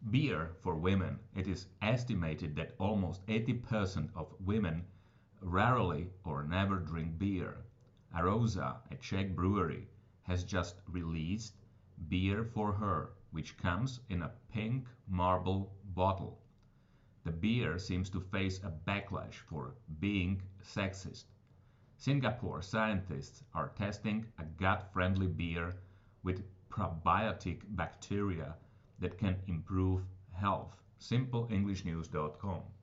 Beer for women. It is estimated that almost 80% of women rarely or never drink beer. Arosa, a Czech brewery, has just released Beer for Her, which comes in a pink marble bottle. The beer seems to face a backlash for being sexist. Singapore scientists are testing a gut-friendly beer with probiotic bacteria that can improve health. SimpleEnglishNews.com